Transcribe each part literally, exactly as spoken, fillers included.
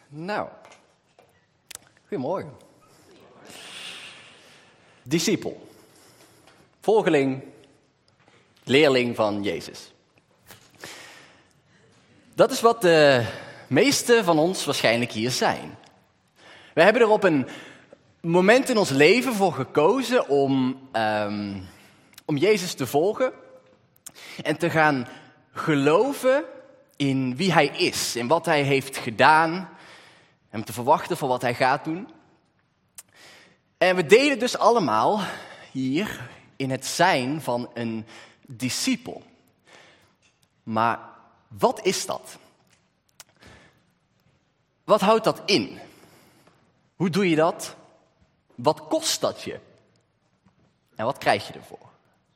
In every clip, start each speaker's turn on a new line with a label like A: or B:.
A: Nou, goedemorgen. Discipel, volgeling, leerling van Jezus. Dat is wat de meeste van ons waarschijnlijk hier zijn. We hebben er op een moment in ons leven voor gekozen om, um, om Jezus te volgen en te gaan geloven in wie Hij is, in wat Hij heeft gedaan, en te verwachten voor wat Hij gaat doen. En we delen dus allemaal hier in het zijn van een discipel. Maar wat is dat? Wat houdt dat in? Hoe doe je dat? Wat kost dat je? En wat krijg je ervoor?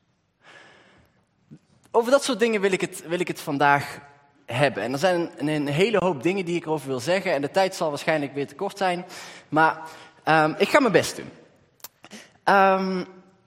A: Over dat soort dingen wil ik het, wil ik het vandaag hebben. En er zijn een, een hele hoop dingen die ik erover wil zeggen. En de tijd zal waarschijnlijk weer te kort zijn. Maar um, ik ga mijn best doen. Um,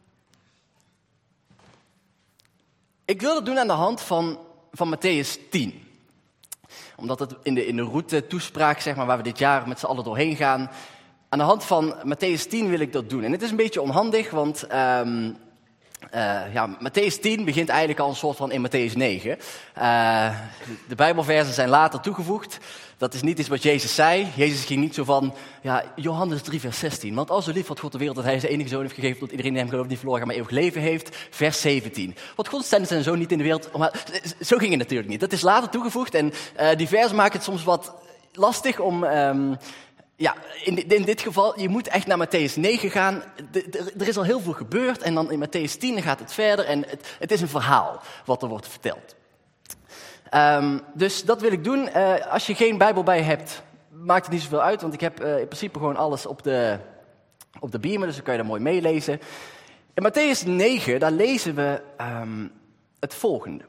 A: ik wil het doen aan de hand van, van Mattheüs tien. Omdat het in de, in de route toespraak, zeg maar, waar we dit jaar met z'n allen doorheen gaan. Aan de hand van Mattheüs tien wil ik dat doen. En het is een beetje onhandig, want um, uh, ja, Mattheüs tien begint eigenlijk al een soort van in Mattheüs negen. Uh, de Bijbelversen zijn later toegevoegd. Dat is niet iets wat Jezus zei. Jezus ging niet zo van, ja, Johannes drie vers zestien. Want al zo lief had God de wereld dat Hij zijn enige zoon heeft gegeven, tot iedereen die hem gelooft niet verloren gaat, maar eeuwig leven heeft. Vers zeventien. Want God zende zijn zoon niet in de wereld. Maar zo ging het natuurlijk niet. Dat is later toegevoegd en uh, die versen maken het soms wat lastig om... Um, Ja, in, in dit geval, je moet echt naar Mattheüs negen gaan. De, de, er is al heel veel gebeurd en dan in Mattheüs tien gaat het verder. En het, het is een verhaal wat er wordt verteld. Um, dus dat wil ik doen. Uh, als je geen Bijbel bij hebt, maakt het niet zoveel uit. Want ik heb uh, in principe gewoon alles op de, op de beamer, dus dan kan je dat mooi meelezen. In Mattheüs negen, daar lezen we um, het volgende.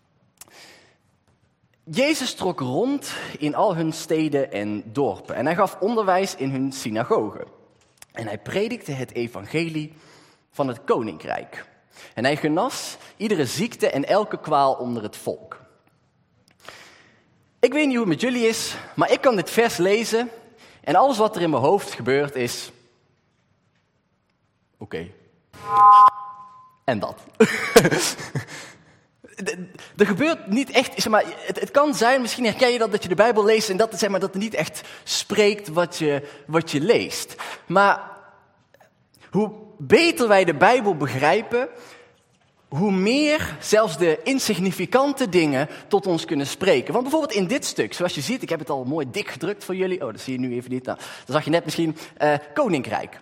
A: Jezus trok rond in al hun steden en dorpen en hij gaf onderwijs in hun synagogen. En hij predikte het evangelie van het koninkrijk. En hij genas iedere ziekte en elke kwaal onder het volk. Ik weet niet hoe het met jullie is, maar ik kan dit vers lezen en alles wat er in mijn hoofd gebeurt is... Oké. Okay. En dat. Er gebeurt niet echt, zeg maar, het, het kan zijn, misschien herken je dat, dat je de Bijbel leest en dat, zeg maar, dat het niet echt spreekt wat je, wat je leest. Maar hoe beter wij de Bijbel begrijpen, hoe meer zelfs de insignificante dingen tot ons kunnen spreken. Want bijvoorbeeld in dit stuk, zoals je ziet, ik heb het al mooi dik gedrukt voor jullie. Oh, dat zie je nu even niet. Nou, dan zag je net misschien uh, koninkrijk.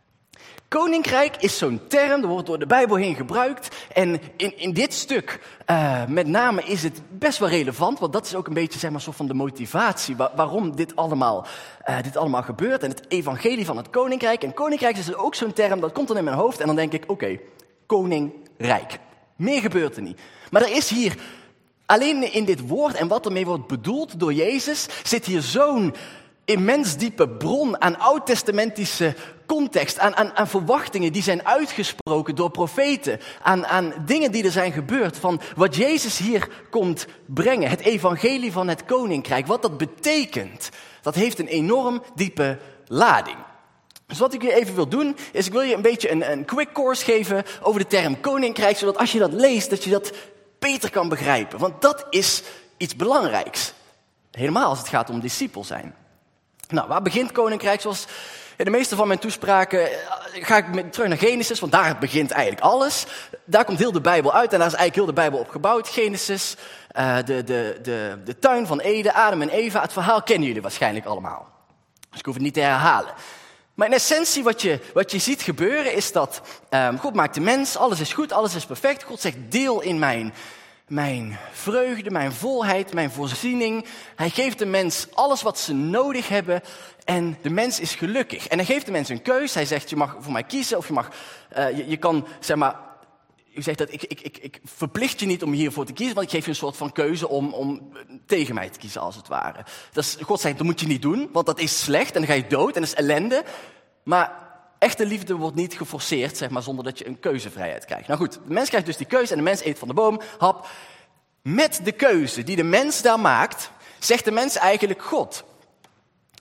A: Koninkrijk is zo'n term, dat wordt door de Bijbel heen gebruikt. En in, in dit stuk, uh, met name, is het best wel relevant. Want dat is ook een beetje, zeg maar, soort van de motivatie waar, waarom dit allemaal, uh, dit allemaal gebeurt. En het evangelie van het koninkrijk. En koninkrijk is ook zo'n term, dat komt dan in mijn hoofd. En dan denk ik, oké, okay, koninkrijk. Meer gebeurt er niet. Maar er is hier, alleen in dit woord en wat ermee wordt bedoeld door Jezus, zit hier zo'n immens diepe bron aan oud-testamentische context, aan, aan, aan verwachtingen die zijn uitgesproken door profeten, aan, aan dingen die er zijn gebeurd, van wat Jezus hier komt brengen, het evangelie van het koninkrijk, wat dat betekent, dat heeft een enorm diepe lading. Dus wat ik hier even wil doen, is ik wil je een beetje een, een quick course geven over de term koninkrijk, zodat als je dat leest, dat je dat beter kan begrijpen. Want dat is iets belangrijks, helemaal als het gaat om discipel zijn. Nou, waar begint koninkrijk? Zoals in de meeste van mijn toespraken ga ik terug naar Genesis, want daar begint eigenlijk alles. Daar komt heel de Bijbel uit en daar is eigenlijk heel de Bijbel op gebouwd. Genesis, uh, de, de, de, de tuin van Eden, Adam en Eva. Het verhaal kennen jullie waarschijnlijk allemaal. Dus ik hoef het niet te herhalen. Maar in essentie wat je, wat je ziet gebeuren is dat um, God maakt de mens, alles is goed, alles is perfect. God zegt deel in mijn... Mijn vreugde, mijn volheid, mijn voorziening. Hij geeft de mens alles wat ze nodig hebben en de mens is gelukkig. En hij geeft de mens een keus. Hij zegt, je mag voor mij kiezen of je mag, uh, je, je kan, zeg maar, u zegt dat ik, ik, ik, ik verplicht je niet om hiervoor te kiezen, want ik geef je een soort van keuze om, om tegen mij te kiezen, als het ware. Dus God zegt, dat moet je niet doen, want dat is slecht en dan ga je dood en dat is ellende. Maar echte liefde wordt niet geforceerd, zeg maar, zonder dat je een keuzevrijheid krijgt. Nou goed, de mens krijgt dus die keuze en de mens eet van de boom, hap. Met de keuze die de mens daar maakt, zegt de mens eigenlijk God.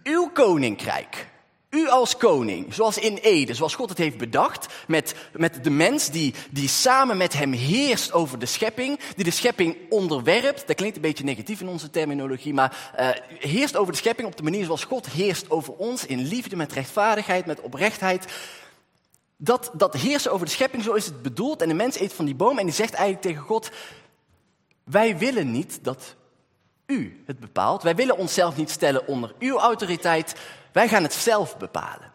A: uw koninkrijk. U als koning, zoals in Eden, zoals God het heeft bedacht, met, met de mens die, die samen met hem heerst over de schepping, die de schepping onderwerpt. Dat klinkt een beetje negatief in onze terminologie, maar uh, heerst over de schepping op de manier zoals God heerst over ons, in liefde, met rechtvaardigheid, met oprechtheid. Dat, dat heersen over de schepping, zo is het bedoeld. En de mens eet van die boom en die zegt eigenlijk tegen God, wij willen niet dat u het bepaalt. Wij willen onszelf niet stellen onder uw autoriteit. Wij gaan het zelf bepalen.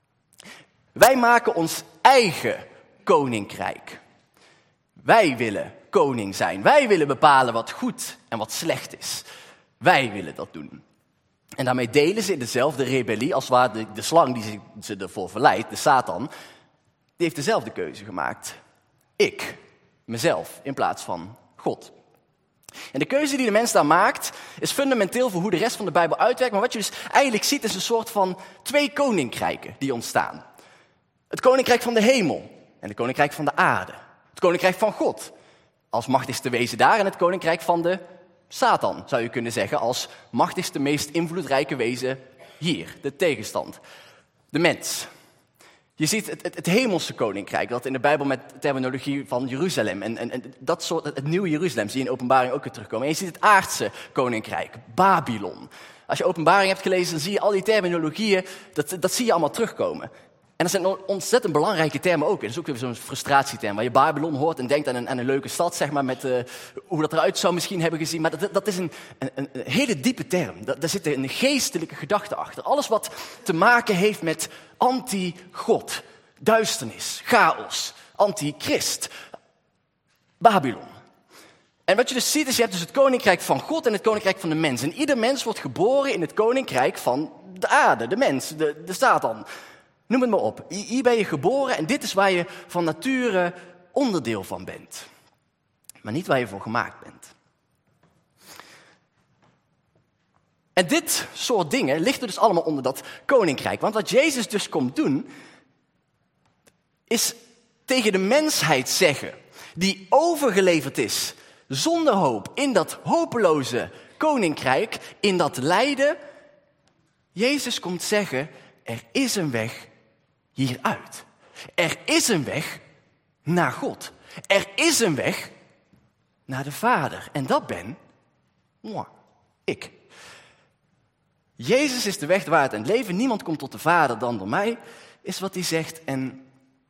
A: Wij maken ons eigen koninkrijk. Wij willen koning zijn. Wij willen bepalen wat goed en wat slecht is. Wij willen dat doen. En daarmee delen ze in dezelfde rebellie als waar de, de slang die ze ervoor verleidt, de Satan, die heeft dezelfde keuze gemaakt. Ik, mezelf, in plaats van God. En de keuze die de mens daar maakt, is fundamenteel voor hoe de rest van de Bijbel uitwerkt. Maar wat je dus eigenlijk ziet, is een soort van twee koninkrijken die ontstaan. Het koninkrijk van de hemel en het koninkrijk van de aarde. Het koninkrijk van God, als machtigste wezen daar. En het koninkrijk van de Satan, zou je kunnen zeggen, als machtigste, meest invloedrijke wezen hier. De tegenstand. De mens. Je ziet het, het, het hemelse koninkrijk, dat in de Bijbel met terminologie van Jeruzalem en, en, en dat soort, het, het nieuwe Jeruzalem, zie je in Openbaring ook weer terugkomen. En je ziet het aardse koninkrijk, Babylon. Als je Openbaring hebt gelezen, dan zie je al die terminologieën, dat, dat zie je allemaal terugkomen. En dat zijn ontzettend belangrijke termen ook. Dat is ook weer zo'n frustratieterm, waar je Babylon hoort en denkt aan een, aan een leuke stad, zeg maar, met uh, hoe dat eruit zou misschien hebben gezien. Maar dat, dat is een, een, een hele diepe term. Da, daar zit een geestelijke gedachte achter. Alles wat te maken heeft met anti-God, duisternis, chaos, anti-Christ, Babylon. En wat je dus ziet is, je hebt dus het koninkrijk van God en het koninkrijk van de mens. En ieder mens wordt geboren in het koninkrijk van de aarde, de mens, de, de Satan. Noem het maar op. Hier ben je geboren en dit is waar je van nature onderdeel van bent. Maar niet waar je voor gemaakt bent. En dit soort dingen ligt er dus allemaal onder dat koninkrijk. Want wat Jezus dus komt doen, is tegen de mensheid zeggen, die overgeleverd is, zonder hoop, in dat hopeloze koninkrijk, in dat lijden. Jezus komt zeggen, er is een weg hieruit. Er is een weg naar God. Er is een weg naar de Vader. En dat ben moi, ik. Jezus is de weg, de waarheid en het leven. Niemand komt tot de Vader dan door mij, is wat hij zegt. En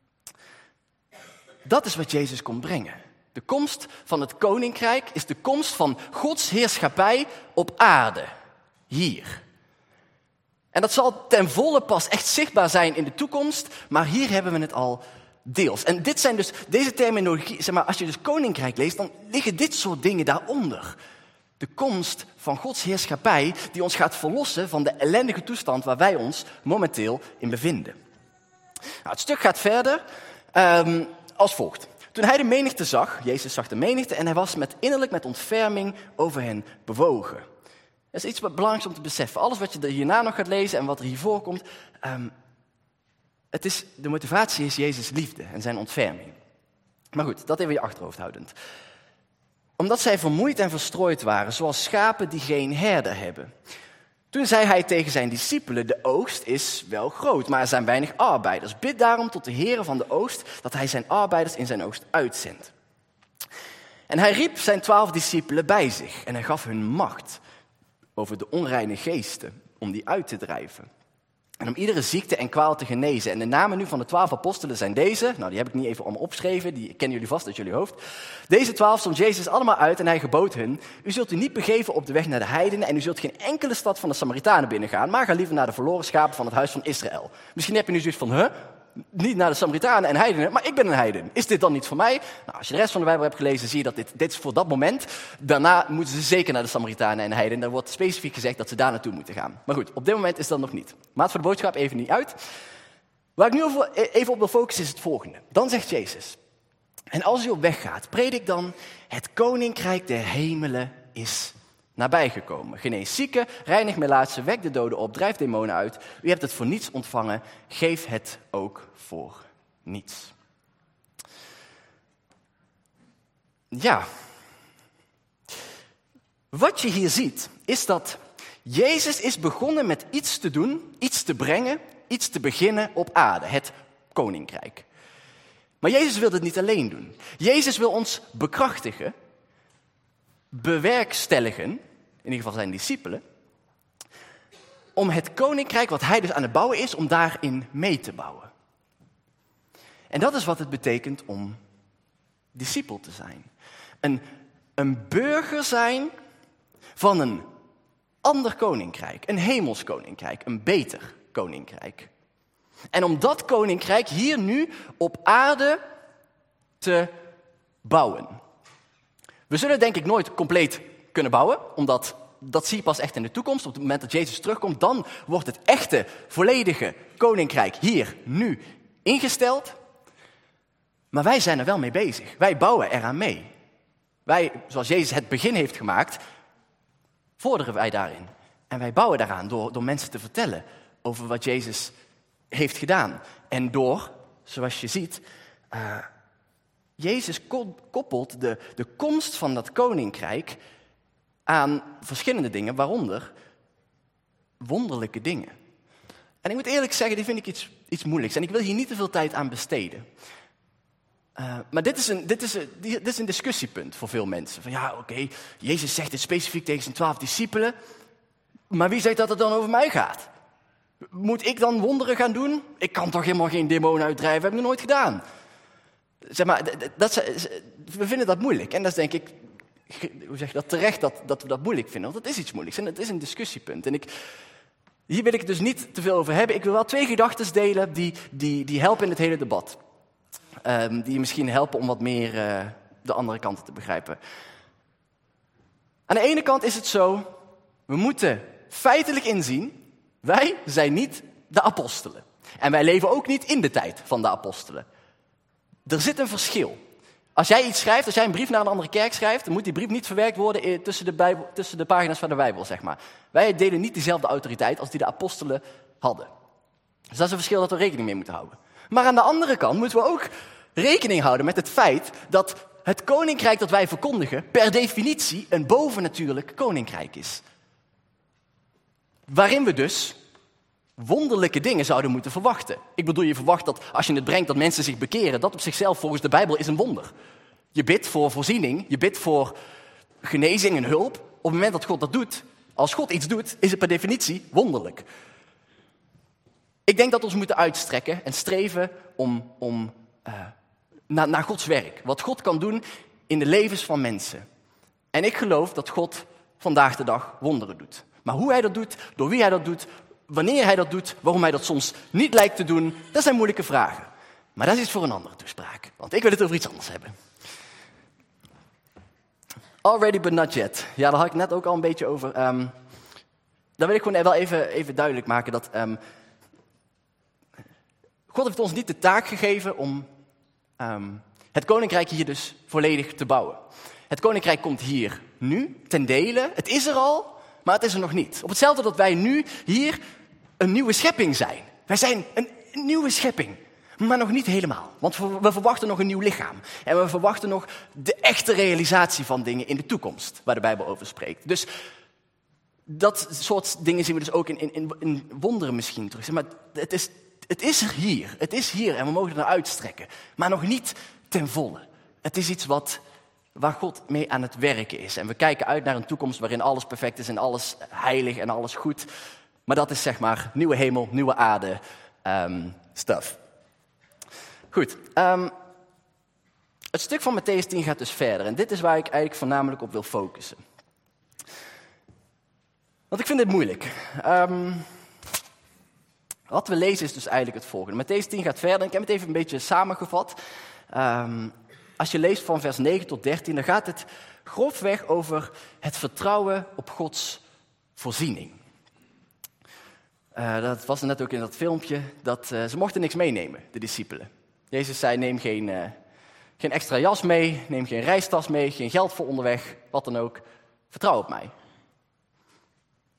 A: dat is wat Jezus komt brengen. De komst van het koninkrijk is de komst van Gods heerschappij op aarde. Hier. En dat zal ten volle pas echt zichtbaar zijn in de toekomst, maar hier hebben we het al deels. En dit zijn dus, deze terminologie, zeg maar, als je dus koninkrijk leest, dan liggen dit soort dingen daaronder. De komst van Gods heerschappij die ons gaat verlossen van de ellendige toestand waar wij ons momenteel in bevinden. Nou, het stuk gaat verder um, als volgt. Toen hij de menigte zag, Jezus zag de menigte en hij was met, innerlijk met ontferming over hen bewogen. Dat is iets wat belangrijks om te beseffen. Alles wat je hierna nog gaat lezen en wat er hiervoor komt, um, het is, de motivatie is Jezus' liefde en zijn ontferming. Maar goed, dat even je achterhoofd houdend. Omdat zij vermoeid en verstrooid waren, zoals schapen die geen herder hebben. Toen zei hij tegen zijn discipelen, de oogst is wel groot, maar er zijn weinig arbeiders. Bid daarom tot de Heere van de oogst, dat hij zijn arbeiders in zijn oogst uitzendt. En hij riep zijn twaalf discipelen bij zich en hij gaf hun macht over de onreine geesten, om die uit te drijven. En om iedere ziekte en kwaal te genezen. En de namen nu van de twaalf apostelen zijn deze. Nou, die heb ik niet even allemaal opgeschreven. Die kennen jullie vast uit jullie hoofd. Deze twaalf zond Jezus allemaal uit en hij gebood hun. U zult u niet begeven op de weg naar de heidenen. En u zult geen enkele stad van de Samaritanen binnengaan. Maar ga liever naar de verloren schapen van het huis van Israël. Misschien heb je nu zoiets van, huh? Niet naar de Samaritanen en heidenen, maar ik ben een heiden. Is dit dan niet voor mij? Nou, als je de rest van de Bijbel hebt gelezen, zie je dat dit, dit is voor dat moment. Daarna moeten ze zeker naar de Samaritanen en heidenen. Daar wordt specifiek gezegd dat ze daar naartoe moeten gaan. Maar goed, op dit moment is dat nog niet. Maat voor de boodschap even niet uit. Waar ik nu even op wil focussen is het volgende. Dan zegt Jezus, en als u op weg gaat, predik dan, het koninkrijk der hemelen is nabijgekomen. Genees zieken, reinig melaatsen, wek de doden op, drijf demonen uit. U hebt het voor niets ontvangen, geef het ook voor niets. Ja. Wat je hier ziet, is dat Jezus is begonnen met iets te doen, iets te brengen, iets te beginnen op aarde, het koninkrijk. Maar Jezus wil dit niet alleen doen. Jezus wil ons bekrachtigen, bewerkstelligen, in ieder geval zijn discipelen, om het koninkrijk wat hij dus aan het bouwen is, om daarin mee te bouwen. En dat is wat het betekent om discipel te zijn. Een, een burger zijn van een ander koninkrijk, een hemels koninkrijk, een beter koninkrijk. En om dat koninkrijk hier nu op aarde te bouwen. We zullen denk ik nooit compleet kunnen bouwen, omdat dat zie je pas echt in de toekomst. Op het moment dat Jezus terugkomt, dan wordt het echte, volledige koninkrijk hier, nu ingesteld. Maar wij zijn er wel mee bezig. Wij bouwen eraan mee. Wij, zoals Jezus het begin heeft gemaakt, vorderen wij daarin. En wij bouwen daaraan door, door mensen te vertellen over wat Jezus heeft gedaan. En door, zoals je ziet, uh, Jezus koppelt de, de komst van dat koninkrijk aan verschillende dingen, waaronder wonderlijke dingen. En ik moet eerlijk zeggen, die vind ik iets, iets moeilijks. En ik wil hier niet te veel tijd aan besteden. Uh, maar dit is, een, dit, is een, dit is een discussiepunt voor veel mensen. Van ja, oké, okay, Jezus zegt het specifiek tegen zijn twaalf discipelen. Maar wie zegt dat het dan over mij gaat? Moet ik dan wonderen gaan doen? Ik kan toch helemaal geen demonen uitdrijven, heb ik nog nooit gedaan. Zeg maar, dat, we vinden dat moeilijk. En dat is denk ik, hoe zeg je dat, terecht dat, dat we dat moeilijk vinden. Want dat is iets moeilijks en het is een discussiepunt. En ik, hier wil ik het dus niet te veel over hebben. Ik wil wel twee gedachten delen die, die, die helpen in het hele debat. Um, die je misschien helpen om wat meer uh, de andere kanten te begrijpen. Aan de ene kant is het zo, we moeten feitelijk inzien, wij zijn niet de apostelen. En wij leven ook niet in de tijd van de apostelen. Er zit een verschil. Als jij iets schrijft, als jij een brief naar een andere kerk schrijft, dan moet die brief niet verwerkt worden tussen de, Bijbel, tussen de pagina's van de Bijbel, zeg maar. Wij delen niet dezelfde autoriteit als die de apostelen hadden. Dus dat is een verschil dat we rekening mee moeten houden. Maar aan de andere kant moeten we ook rekening houden met het feit dat het koninkrijk dat wij verkondigen per definitie een bovennatuurlijk koninkrijk is. Waarin we dus wonderlijke dingen zouden moeten verwachten. Ik bedoel, je verwacht dat als je het brengt dat mensen zich bekeren, dat op zichzelf volgens de Bijbel is een wonder. Je bidt voor voorziening, je bidt voor genezing en hulp. Op het moment dat God dat doet, als God iets doet, is het per definitie wonderlijk. Ik denk dat we ons moeten uitstrekken en streven om, om uh, naar, naar Gods werk. Wat God kan doen in de levens van mensen. En ik geloof dat God vandaag de dag wonderen doet. Maar hoe hij dat doet, door wie hij dat doet, wanneer hij dat doet, waarom hij dat soms niet lijkt te doen, dat zijn moeilijke vragen. Maar dat is iets voor een andere toespraak, want ik wil het over iets anders hebben. Already but not yet. Ja, daar had ik net ook al een beetje over. Um, dan wil ik gewoon wel even, even duidelijk maken dat Um, God heeft ons niet de taak gegeven om um, het koninkrijk hier dus volledig te bouwen. Het koninkrijk komt hier nu, ten dele. Het is er al, maar het is er nog niet. Op hetzelfde dat wij nu hier een nieuwe schepping zijn. Wij zijn een nieuwe schepping, maar nog niet helemaal. Want we verwachten nog een nieuw lichaam. En we verwachten nog de echte realisatie van dingen in de toekomst, waar de Bijbel over spreekt. Dus dat soort dingen zien we dus ook in, in, in wonderen misschien terug. Maar het is, het is er hier. Het is hier en we mogen er naar uitstrekken. Maar nog niet ten volle. Het is iets wat, waar God mee aan het werken is. En we kijken uit naar een toekomst waarin alles perfect is en alles heilig en alles goed. Maar dat is zeg maar nieuwe hemel, nieuwe aarde um, stuff. Goed. Um, het stuk van Mattheüs tien gaat dus verder. En dit is waar ik eigenlijk voornamelijk op wil focussen. Want ik vind dit moeilijk. Um, wat we lezen is dus eigenlijk het volgende. Mattheüs tien gaat verder. Ik heb het even een beetje samengevat. Um, als je leest van vers negen tot dertien, dan gaat het grofweg over het vertrouwen op Gods voorziening. Uh, dat was net ook in dat filmpje, dat uh, ze mochten niks meenemen, de discipelen. Jezus zei, neem geen, uh, geen extra jas mee, neem geen reistas mee, geen geld voor onderweg, wat dan ook. Vertrouw op mij.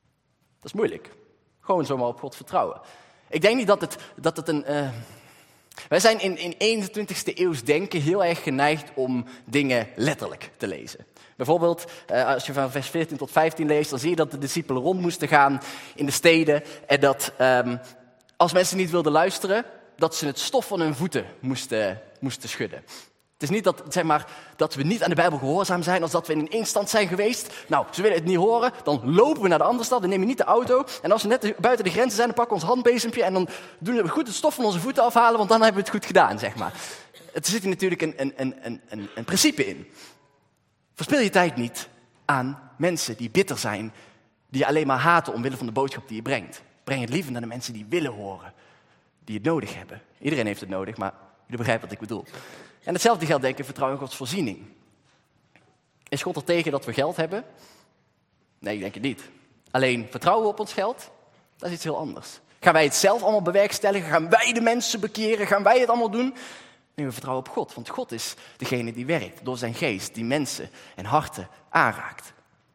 A: Dat is moeilijk. Gewoon zomaar op God vertrouwen. Ik denk niet dat het, dat het een, uh, Wij zijn in, in eenentwintigste eeuws denken heel erg geneigd om dingen letterlijk te lezen. Bijvoorbeeld, als je van vers veertien tot vijftien leest, dan zie je dat de discipelen rond moesten gaan in de steden. En dat um, als mensen niet wilden luisteren, dat ze het stof van hun voeten moesten, moesten schudden. Het is niet dat, zeg maar, dat we niet aan de Bijbel gehoorzaam zijn als dat we in één stand zijn geweest. Nou, ze willen het niet horen, dan lopen we naar de andere stad, dan nemen we niet de auto. En als we net buiten de grenzen zijn, dan pakken we ons handbezempje en dan doen we goed het stof van onze voeten afhalen, want dan hebben we het goed gedaan, zeg maar. Er zit hier natuurlijk een, een, een, een, een principe in. Verspil je tijd niet aan mensen die bitter zijn, die je alleen maar haten omwille van de boodschap die je brengt. Breng het liever naar de mensen die willen horen, die het nodig hebben. Iedereen heeft het nodig, maar jullie begrijpen wat ik bedoel. En hetzelfde geldt denk ik vertrouwen in Gods voorziening. Is God er tegen dat we geld hebben? Nee, ik denk het niet. Alleen vertrouwen op ons geld, dat is iets heel anders. Gaan wij het zelf allemaal bewerkstelligen? Gaan wij de mensen bekeren? Gaan wij het allemaal doen? Nee, we vertrouwen op God. Want God is degene die werkt door zijn geest, die mensen en harten aanraakt.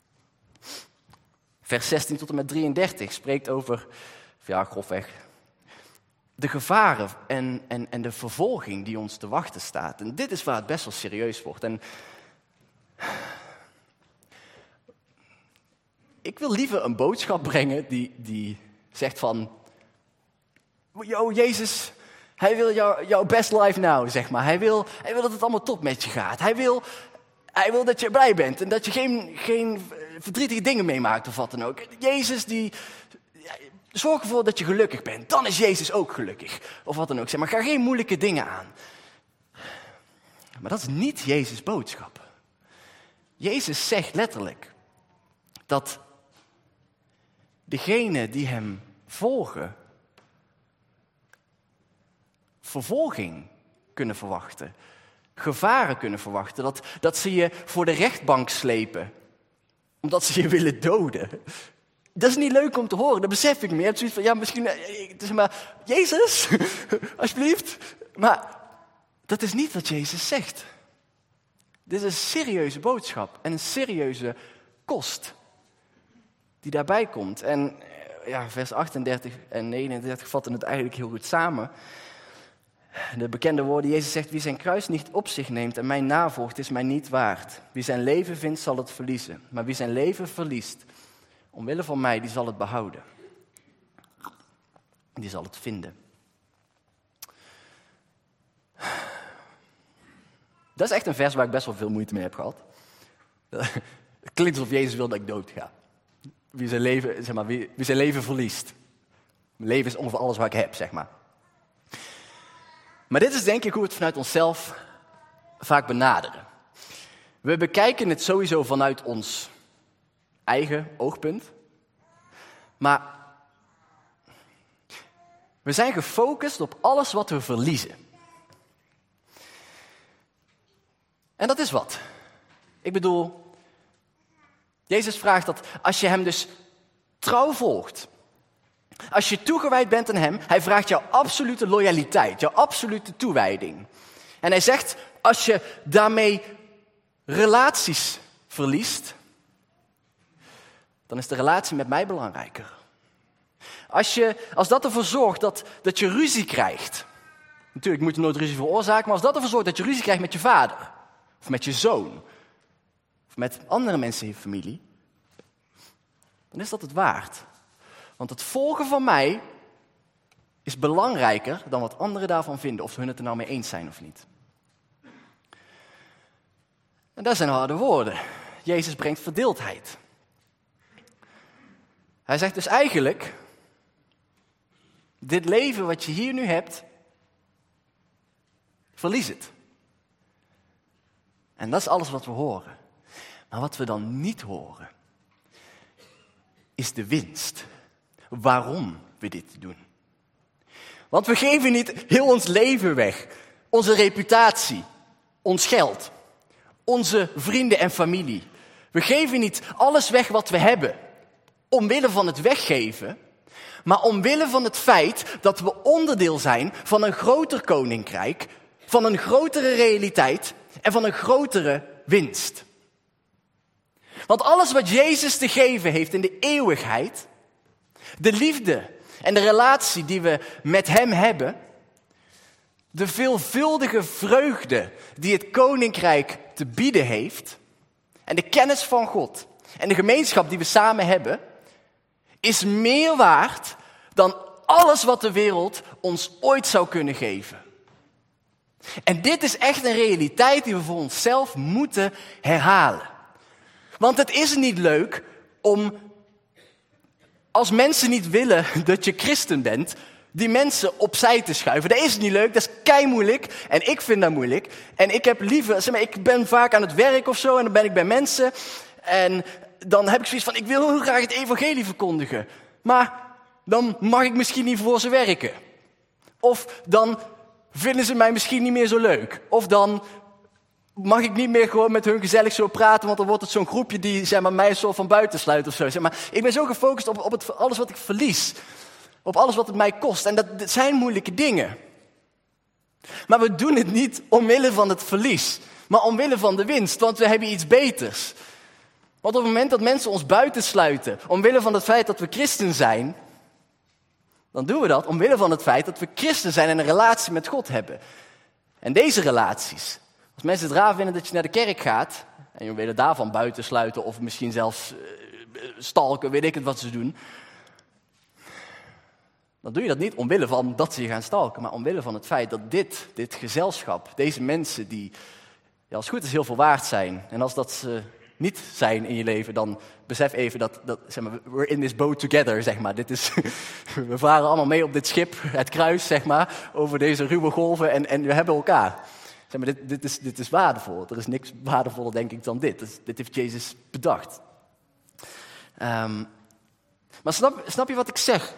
A: Vers zestien tot en met drieëndertig spreekt over, ja, grofweg, de gevaren en, en, en de vervolging die ons te wachten staat. En dit is waar het best wel serieus wordt. En ik wil liever een boodschap brengen die, die zegt van, yo, Jezus, hij wil jou, jouw best life now, zeg maar. Hij wil, hij wil dat het allemaal top met je gaat. Hij wil, hij wil dat je blij bent en dat je geen, geen verdrietige dingen meemaakt of wat dan ook. Jezus die... Zorg ervoor dat je gelukkig bent. Dan is Jezus ook gelukkig. Of wat dan ook. Zeg maar, ga geen moeilijke dingen aan. Maar dat is niet Jezus' boodschap. Jezus zegt letterlijk dat degenen die hem volgen vervolging kunnen verwachten. Gevaren kunnen verwachten. Dat, dat ze je voor de rechtbank slepen. Omdat ze je willen doden. Dat is niet leuk om te horen, dat besef ik me. Je hebt zoiets van, ja, misschien, zeg maar, Jezus, alsjeblieft. Maar dat is niet wat Jezus zegt. Dit is een serieuze boodschap en een serieuze kost die daarbij komt. En ja, vers achtendertig en negenendertig vatten het eigenlijk heel goed samen. De bekende woorden, Jezus zegt, wie zijn kruis niet op zich neemt en mij navolgt, is mij niet waard. Wie zijn leven vindt, zal het verliezen. Maar wie zijn leven verliest, omwille van mij, die zal het behouden. Die zal het vinden. Dat is echt een vers waar ik best wel veel moeite mee heb gehad. Het klinkt alsof Jezus wil dat ik dood ga. Wie zijn leven, zeg maar, wie, wie zijn leven verliest. Mijn leven is ongeveer alles wat ik heb, zeg maar. Maar dit is denk ik hoe we het vanuit onszelf vaak benaderen. We bekijken het sowieso vanuit ons eigen oogpunt. Maar we zijn gefocust op alles wat we verliezen. En dat is wat. Ik bedoel, Jezus vraagt dat als je hem dus trouw volgt, als je toegewijd bent aan hem, hij vraagt jouw absolute loyaliteit, jouw absolute toewijding. En hij zegt, als je daarmee relaties verliest, dan is de relatie met mij belangrijker. Als, je, als dat ervoor zorgt dat, dat je ruzie krijgt, natuurlijk moet je nooit ruzie veroorzaken, maar als dat ervoor zorgt dat je ruzie krijgt met je vader, of met je zoon, of met andere mensen in je familie, dan is dat het waard. Want het volgen van mij is belangrijker dan wat anderen daarvan vinden, of hun het er nou mee eens zijn of niet. En dat zijn harde woorden. Jezus brengt verdeeldheid. Hij zegt dus eigenlijk, dit leven wat je hier nu hebt, verlies het. En dat is alles wat we horen. Maar wat we dan niet horen, is de winst. Waarom we dit doen. Want we geven niet heel ons leven weg. Onze reputatie, ons geld, onze vrienden en familie. We geven niet alles weg wat we hebben, omwille van het weggeven, maar omwille van het feit dat we onderdeel zijn van een groter koninkrijk, van een grotere realiteit en van een grotere winst. Want alles wat Jezus te geven heeft in de eeuwigheid, de liefde en de relatie die we met hem hebben, de veelvuldige vreugde die het koninkrijk te bieden heeft en de kennis van God en de gemeenschap die we samen hebben, is meer waard dan alles wat de wereld ons ooit zou kunnen geven. En dit is echt een realiteit die we voor onszelf moeten herhalen. Want het is niet leuk om, als mensen niet willen dat je christen bent, die mensen opzij te schuiven. Dat is niet leuk, dat is kei moeilijk. En ik vind dat moeilijk. En ik heb liever, zeg maar, ik ben vaak aan het werk of zo en dan ben ik bij mensen. En dan heb ik zoiets van, ik wil heel graag het evangelie verkondigen. Maar dan mag ik misschien niet voor ze werken. Of dan vinden ze mij misschien niet meer zo leuk. Of dan mag ik niet meer gewoon met hun gezellig zo praten, want dan wordt het zo'n groepje die, zeg maar, mij een soort van buitensluit of zo. Zeg maar, ik ben zo gefocust op, op het, alles wat ik verlies. Op alles wat het mij kost. En dat, dat zijn moeilijke dingen. Maar we doen het niet omwille van het verlies. Maar omwille van de winst. Want we hebben iets beters. Want op het moment dat mensen ons buitensluiten, omwille van het feit dat we christen zijn, dan doen we dat omwille van het feit dat we christen zijn en een relatie met God hebben. En deze relaties, als mensen het raar vinden dat je naar de kerk gaat, en je willen daarvan buitensluiten of misschien zelfs uh, stalken, weet ik het wat ze doen, dan doe je dat niet omwille van dat ze je gaan stalken, maar omwille van het feit dat dit, dit gezelschap, deze mensen die, ja, als het goed is, heel veel waard zijn. En als dat ze niet zijn in je leven, dan besef even dat, dat zeg maar, we're in this boat together, zeg maar. Dit is, we varen allemaal mee op dit schip, het kruis, zeg maar, over deze ruwe golven en, en we hebben elkaar. Zeg maar, dit, dit, is, dit is waardevol. Er is niks waardevoller, denk ik, dan dit. Dit, dit heeft Jezus bedacht. Um, maar snap, snap je wat ik zeg?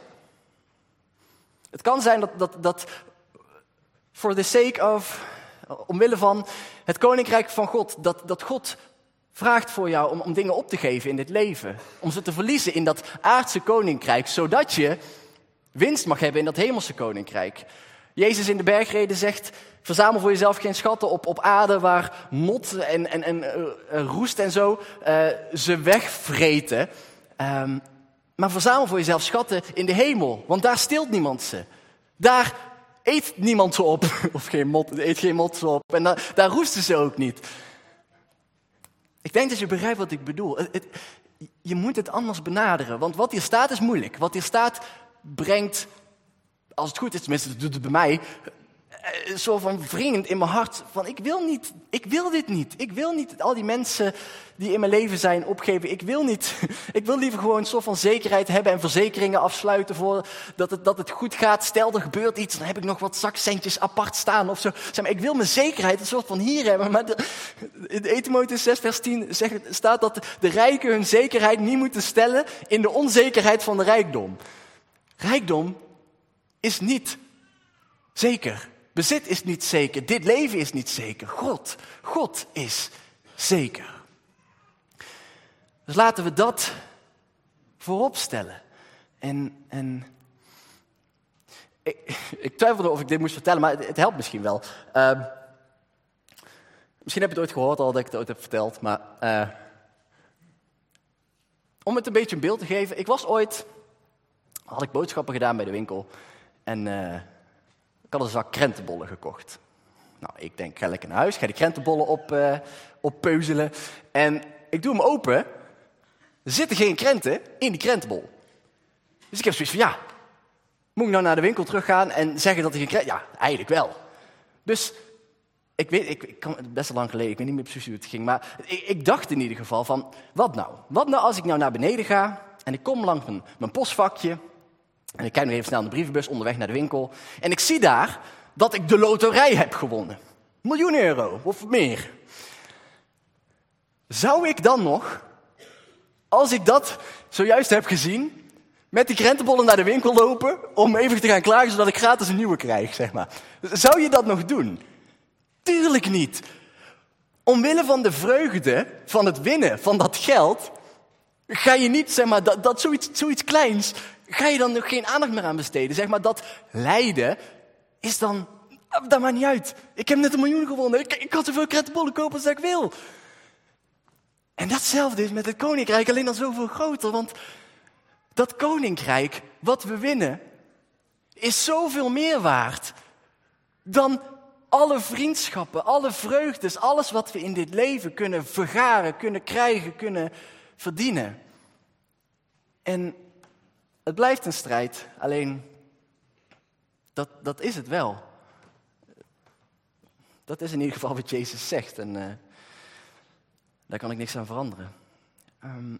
A: Het kan zijn dat, dat, dat for the sake of, omwille van het koninkrijk van God, dat, dat God vraagt voor jou om, om dingen op te geven in dit leven. Om ze te verliezen in dat aardse koninkrijk, zodat je winst mag hebben in dat hemelse koninkrijk. Jezus in de bergreden zegt, verzamel voor jezelf geen schatten op, op aarde waar mot en, en, en uh, roest en zo uh, ze wegvreten. Um, maar verzamel voor jezelf schatten in de hemel, want daar steelt niemand ze. Daar eet niemand ze op, of geen mot, eet geen mot ze op. En da, daar roesten ze ook niet. Ik denk dat je begrijpt wat ik bedoel. Het, het, je moet het anders benaderen, want wat hier staat is moeilijk. Wat hier staat brengt, als het goed is, tenminste dat doet het bij mij, een soort van wringend in mijn hart van ik wil niet, ik wil dit niet. Ik wil niet al die mensen die in mijn leven zijn opgeven. Ik wil niet, ik wil liever gewoon een soort van zekerheid hebben en verzekeringen afsluiten voor dat het, dat het goed gaat. Stel er gebeurt iets, dan heb ik nog wat zakcentjes apart staan of zo. Zeg maar, ik wil mijn zekerheid een soort van hier hebben. Maar de, in eerste Timotheüs zes vers tien zegt, staat dat de rijken hun zekerheid niet moeten stellen in de onzekerheid van de rijkdom. Rijkdom is niet zeker. Bezit is niet zeker. Dit leven is niet zeker. God, God is zeker. Dus laten we dat voorop stellen. En, en ik, ik twijfelde of ik dit moest vertellen, maar het, het helpt misschien wel. Uh, misschien heb je het ooit gehoord al dat ik het ooit heb verteld, maar uh, om het een beetje een beeld te geven. Ik was ooit, had ik boodschappen gedaan bij de winkel en uh, ik had een zak krentenbollen gekocht. Nou, ik denk, ga lekker naar huis, ga die krentenbollen op, uh, oppeuzelen. En ik doe hem open. Er zitten geen krenten in die krentenbol. Dus ik heb zoiets van, ja, moet ik nou naar de winkel teruggaan en zeggen dat er geen krenten... Ja, eigenlijk wel. Dus, ik weet, ik, ik kan, best wel lang geleden, ik weet niet meer precies hoe het ging, maar ik, ik dacht in ieder geval van, wat nou? Wat nou als ik nou naar beneden ga en ik kom langs mijn, mijn postvakje en ik kijk nog even snel naar de brievenbus onderweg naar de winkel en ik zie daar dat ik de loterij heb gewonnen. Miljoen euro of meer. Zou ik dan nog, als ik dat zojuist heb gezien, met die krentenbollen naar de winkel lopen om even te gaan klagen zodat ik gratis een nieuwe krijg, zeg maar. Zou je dat nog doen? Tuurlijk niet. Omwille van de vreugde van het winnen van dat geld, ga je niet, zeg maar, dat, dat zoiets, zoiets kleins, ga je dan nog geen aandacht meer aan besteden. Zeg maar, dat lijden is dan, dat maakt niet uit. Ik heb net een miljoen gewonnen, ik, ik kan zoveel krentenbollen kopen als ik wil. En datzelfde is met het koninkrijk, alleen dan zoveel groter, want dat koninkrijk, wat we winnen, is zoveel meer waard dan alle vriendschappen, alle vreugdes, alles wat we in dit leven kunnen vergaren, kunnen krijgen, kunnen verdienen. En het blijft een strijd, alleen dat, dat is het wel. Dat is in ieder geval wat Jezus zegt en uh, daar kan ik niks aan veranderen. Um,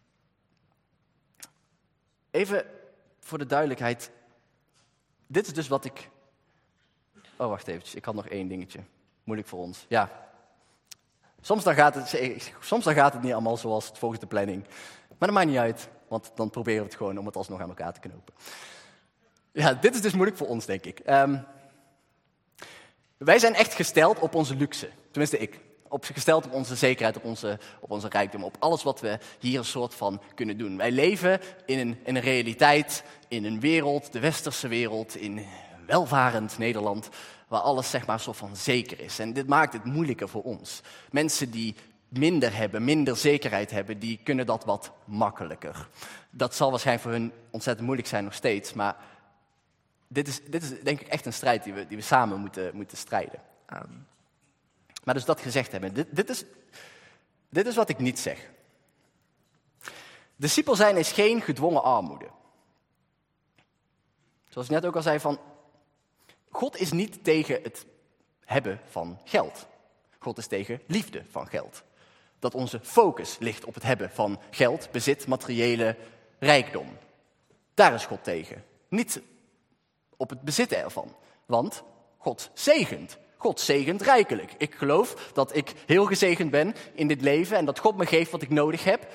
A: even voor de duidelijkheid, dit is dus wat ik... Oh, wacht even, ik had nog één dingetje. Moeilijk voor ons. Ja, soms dan gaat het, soms dan gaat het niet allemaal zoals het volgens de planning. Maar dat maakt niet uit, want dan proberen we het gewoon om het alsnog aan elkaar te knopen. Ja, dit is dus moeilijk voor ons, denk ik. Um, wij zijn echt gesteld op onze luxe. Tenminste, ik. Op, gesteld op onze zekerheid, op onze, op onze rijkdom, op alles wat we hier een soort van kunnen doen. Wij leven in een, in een realiteit, in een wereld, de westerse wereld, in welvarend Nederland, waar alles zeg maar een soort van zeker is. En dit maakt het moeilijker voor ons. Mensen die minder hebben, minder zekerheid hebben, die kunnen dat wat makkelijker. Dat zal waarschijnlijk voor hun ontzettend moeilijk zijn nog steeds, maar dit is, dit is denk ik echt een strijd die we, die we samen moeten, moeten strijden. Um, maar dus dat gezegd hebben, dit, dit, is, dit is wat ik niet zeg. Discipel zijn is geen gedwongen armoede. Zoals ik net ook al zei, van God is niet tegen het hebben van geld. God is tegen liefde van geld. Dat onze focus ligt op het hebben van geld, bezit, materiële rijkdom. Daar is God tegen. Niet op het bezitten ervan. Want God zegent. God zegent rijkelijk. Ik geloof dat ik heel gezegend ben in dit leven en dat God me geeft wat ik nodig heb.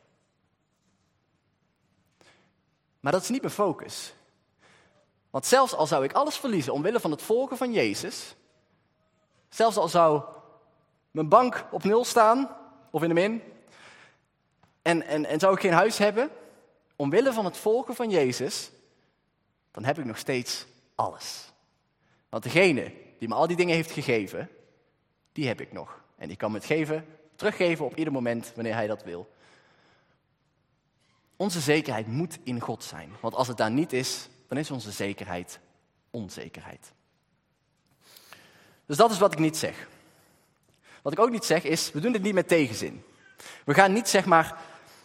A: Maar dat is niet mijn focus. Want zelfs al zou ik alles verliezen omwille van het volgen van Jezus, zelfs al zou mijn bank op nul staan, of in de min, en, en, en zou ik geen huis hebben, omwille van het volgen van Jezus, dan heb ik nog steeds alles. Want degene die me al die dingen heeft gegeven, die heb ik nog. En die kan me het geven, teruggeven op ieder moment wanneer hij dat wil. Onze zekerheid moet in God zijn. Want als het daar niet is, dan is onze zekerheid onzekerheid. Dus dat is wat ik niet zeg. Wat ik ook niet zeg is, we doen dit niet met tegenzin. We gaan niet zeg maar...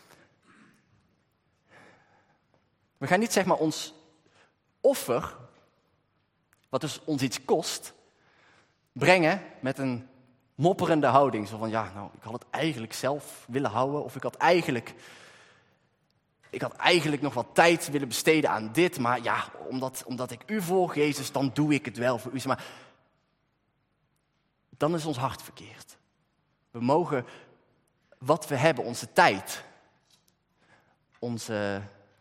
A: We gaan niet zeg maar ons offer, wat dus ons iets kost, brengen met een mopperende houding. Zo van, ja, nou, ik had het eigenlijk zelf willen houden, of ik had eigenlijk... Ik had eigenlijk nog wat tijd willen besteden aan dit, maar ja, omdat, omdat ik u volg, Jezus, dan doe ik het wel voor u. Maar dan is ons hart verkeerd. We mogen wat we hebben, onze tijd, onze,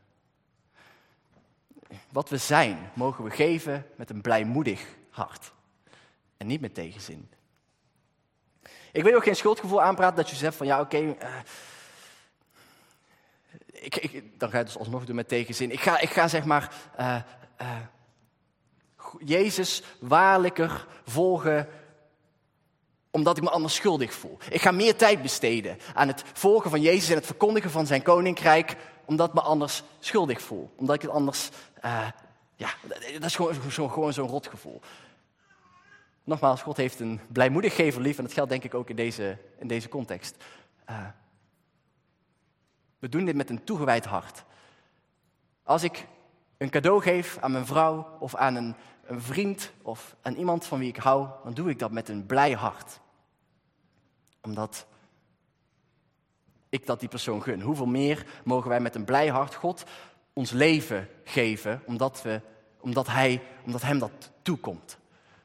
A: wat we zijn, mogen we geven met een blijmoedig hart. En niet met tegenzin. Ik wil ook geen schuldgevoel aanpraten dat je zegt van, ja, oké... Okay, uh, Ik, ik, dan ga je het dus alsnog doen met tegenzin. Ik ga, ik ga zeg maar uh, uh, Jezus waarlijker volgen omdat ik me anders schuldig voel. Ik ga meer tijd besteden aan het volgen van Jezus en het verkondigen van zijn koninkrijk omdat ik me anders schuldig voel. Omdat ik het anders... Uh, ja, dat is gewoon, zo, gewoon zo'n rotgevoel. Nogmaals, God heeft een blijmoedig gever lief en dat geldt denk ik ook in deze, in deze context. Uh, We doen dit met een toegewijd hart. Als ik een cadeau geef aan mijn vrouw of aan een, een vriend of aan iemand van wie ik hou, dan doe ik dat met een blij hart. Omdat ik dat die persoon gun. Hoeveel meer mogen wij met een blij hart God ons leven geven, omdat, we, omdat, hij, omdat hem dat toekomt.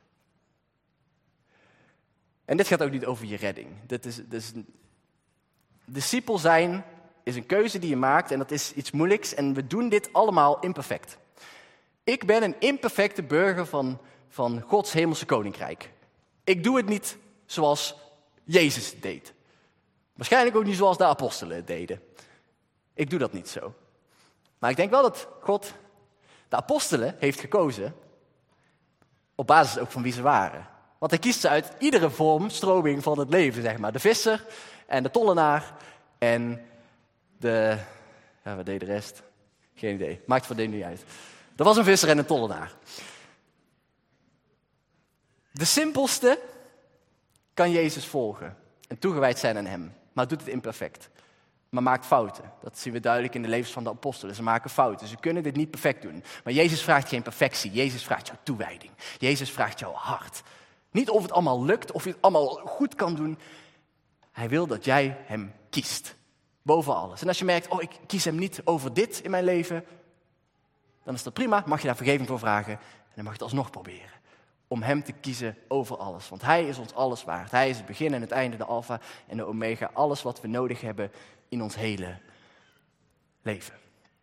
A: En dit gaat ook niet over je redding. Dit is, dit is discipel zijn is een keuze die je maakt en dat is iets moeilijks en we doen dit allemaal imperfect. Ik ben een imperfecte burger van, van Gods hemelse koninkrijk. Ik doe het niet zoals Jezus het deed. Waarschijnlijk ook niet zoals de apostelen het deden. Ik doe dat niet zo. Maar ik denk wel dat God de apostelen heeft gekozen op basis ook van wie ze waren. Want hij kiest ze uit iedere vorm, stroming van het leven, zeg maar. De visser en de tollenaar en de... Ja, wat deed de rest? Geen idee. Maakt voor dit niet uit. Er was een visser en een tollenaar. De simpelste kan Jezus volgen en toegewijd zijn aan hem, maar doet het imperfect. Maar maakt fouten. Dat zien we duidelijk in de levens van de apostelen. Ze maken fouten. Ze kunnen dit niet perfect doen. Maar Jezus vraagt geen perfectie. Jezus vraagt jouw toewijding. Jezus vraagt jouw hart. Niet of het allemaal lukt, of je het allemaal goed kan doen. Hij wil dat jij hem kiest. Boven alles. En als je merkt, oh, ik kies hem niet over dit in mijn leven, dan is dat prima. Mag je daar vergeving voor vragen. En dan mag je het alsnog proberen. Om hem te kiezen over alles. Want hij is ons alles waard. Hij is het begin en het einde, de alfa en de omega. Alles wat we nodig hebben in ons hele leven.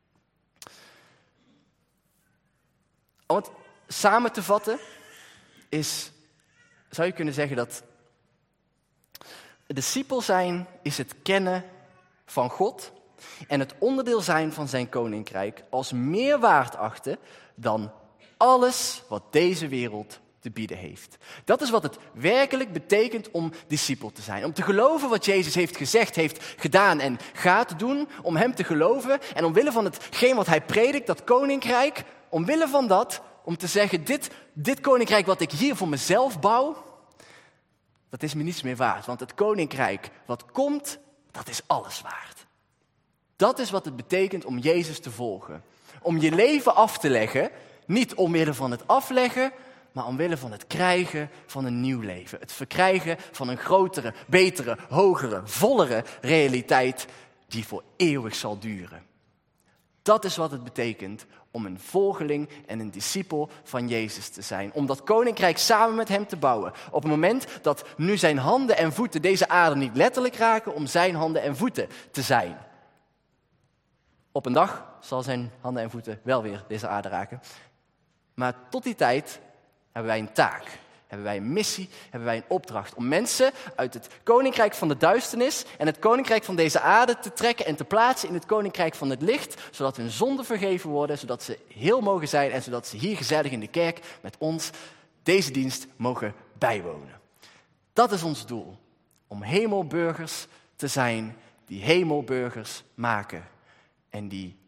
A: Om het samen te vatten is, zou je kunnen zeggen dat discipel zijn is het kennen van God en het onderdeel zijn van zijn koninkrijk als meer waard achten dan alles wat deze wereld te bieden heeft. Dat is wat het werkelijk betekent om discipel te zijn. Om te geloven wat Jezus heeft gezegd, heeft gedaan en gaat doen. Om hem te geloven en omwille van hetgeen wat hij predikt, dat koninkrijk, omwille van dat, om te zeggen, dit, dit koninkrijk wat ik hier voor mezelf bouw, dat is me niets meer waard. Want het koninkrijk wat komt, dat is alles waard. Dat is wat het betekent om Jezus te volgen. Om je leven af te leggen, niet omwille van het afleggen, maar omwille van het krijgen van een nieuw leven. Het verkrijgen van een grotere, betere, hogere, vollere realiteit die voor eeuwig zal duren. Dat is wat het betekent om een volgeling en een discipel van Jezus te zijn. Om dat koninkrijk samen met hem te bouwen. Op het moment dat nu zijn handen en voeten deze aarde niet letterlijk raken, om zijn handen en voeten te zijn. Op een dag zal zijn handen en voeten wel weer deze aarde raken. Maar tot die tijd hebben wij een taak, hebben wij een missie, hebben wij een opdracht om mensen uit het koninkrijk van de duisternis en het koninkrijk van deze aarde te trekken en te plaatsen in het koninkrijk van het licht, zodat hun zonden vergeven worden, zodat ze heel mogen zijn en zodat ze hier gezellig in de kerk met ons deze dienst mogen bijwonen. Dat is ons doel, om hemelburgers te zijn die hemelburgers maken en die,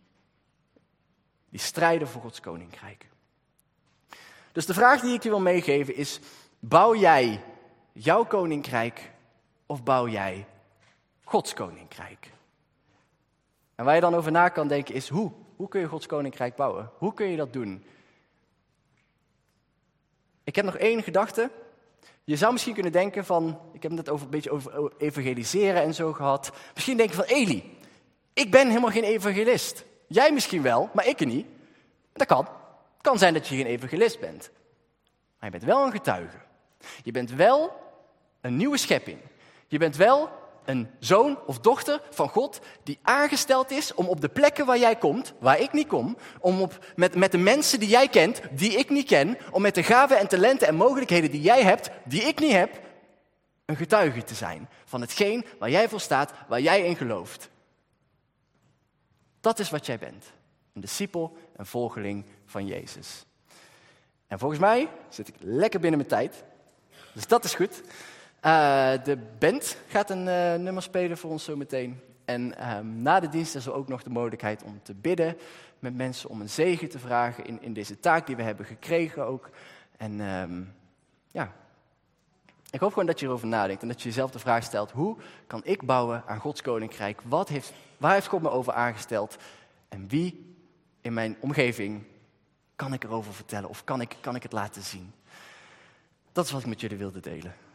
A: die strijden voor Gods koninkrijk. Dus de vraag die ik je wil meegeven is, bouw jij jouw koninkrijk of bouw jij Gods koninkrijk? En waar je dan over na kan denken is, hoe? Hoe kun je Gods koninkrijk bouwen? Hoe kun je dat doen? Ik heb nog één gedachte. Je zou misschien kunnen denken van, ik heb het net over een beetje over evangeliseren en zo gehad. Misschien denk je van, Eli, ik ben helemaal geen evangelist. Jij misschien wel, maar ik niet. Dat kan. Het kan zijn dat je geen evangelist bent. Maar je bent wel een getuige. Je bent wel een nieuwe schepping. Je bent wel een zoon of dochter van God die aangesteld is om op de plekken waar jij komt, waar ik niet kom, om op, met, met de mensen die jij kent, die ik niet ken, om met de gaven en talenten en mogelijkheden die jij hebt, die ik niet heb, een getuige te zijn van hetgeen waar jij voor staat, waar jij in gelooft. Dat is wat jij bent. Een discipel, een volgeling van Jezus. En volgens mij zit ik lekker binnen mijn tijd. Dus dat is goed. Uh, de band gaat een uh, nummer spelen voor ons zometeen. En uh, na de dienst is er ook nog de mogelijkheid om te bidden met mensen, om een zegen te vragen in, in deze taak die we hebben gekregen ook. En um, ja, ik hoop gewoon dat je erover nadenkt en dat je jezelf de vraag stelt, hoe kan ik bouwen aan Gods koninkrijk? Wat heeft, waar heeft God me over aangesteld? En wie in mijn omgeving kan ik erover vertellen of kan ik, kan ik het laten zien? Dat is wat ik met jullie wilde delen.